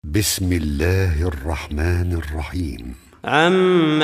بسم الله الرحمن الرحيم. عم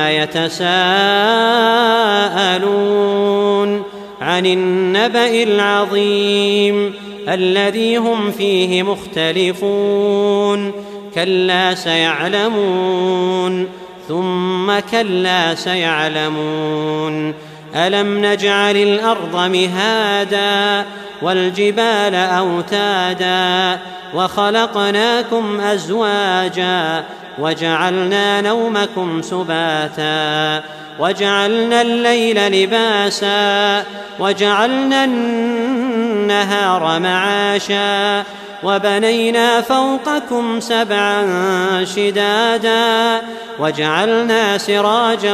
يتساءلون عن النبأ العظيم الذي هم فيه مختلفون كلا سيعلمون ثم كلا سيعلمون ألم نجعل الأرض مهادا والجبال أوتادا وخلقناكم أزواجا وجعلنا نومكم سباتا وجعلنا الليل لباسا وجعلنا النهار معاشا وبنينا فوقكم سبعا شدادا وجعلنا سراجا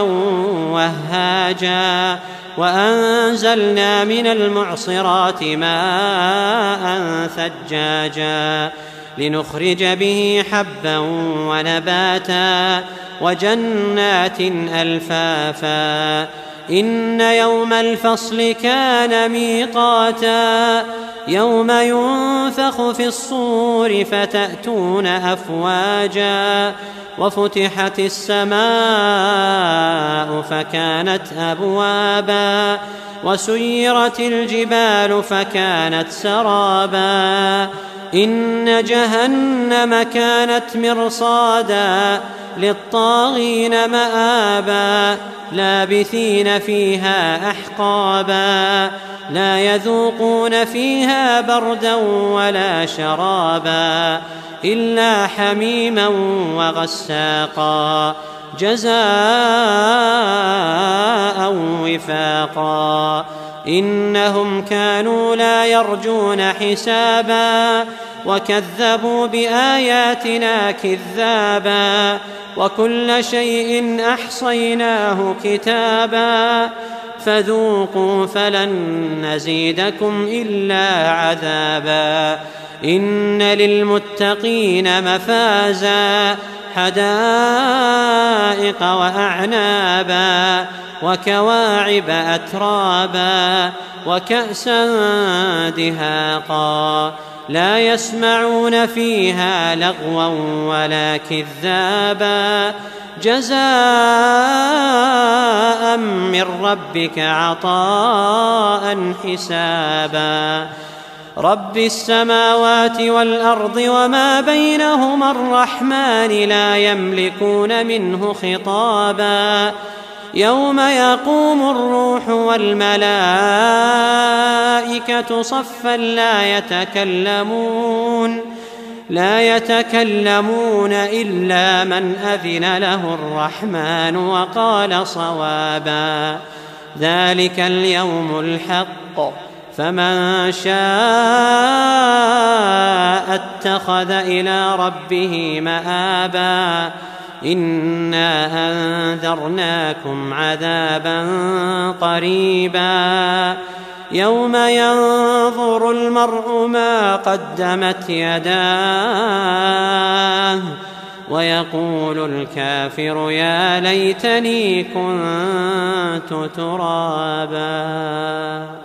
وهاجا وأنزلنا من المعصرات ماء ثجاجا لنخرج به حبا ونباتا وجنات ألفافا إن يوم الفصل كان ميقاتا يوم ينفخ في الصور فتأتون أفواجا وفتحت السماء فكانت أبوابا وسيرت الجبال فكانت سرابا إن جهنم كانت مرصادا للطاغين مآبا لابثين فيها أحقابا لا يذوقون فيها بردا ولا شرابا إلا حميما وغساقا جزاء وفاقا إنهم كانوا لا يرجون حسابا وكذبوا بآياتنا كذابا وكل شيء أحصيناه كتابا فذوقوا فلن نزيدكم إلا عذابا إن للمتقين مفازا حدائق وأعنابا وكواعب أترابا وكأسا دهاقا لا يسمعون فيها لغوا ولا كذابا جزاء من ربك عطاء حسابا رب السماوات والأرض وما بينهما الرحمن لا يملكون منه خطابا يوم يقوم الروح والملائكة صفا لا يتكلمون إلا من أذن له الرحمن وقال صوابا ذلك اليوم الحق فمن شاء اتخذ إلى ربه مآبا إنا أنذرناكم عذابا قريبا يوم ينظر المرء ما قدمت يداه ويقول الكافر يا ليتني كنت ترابا.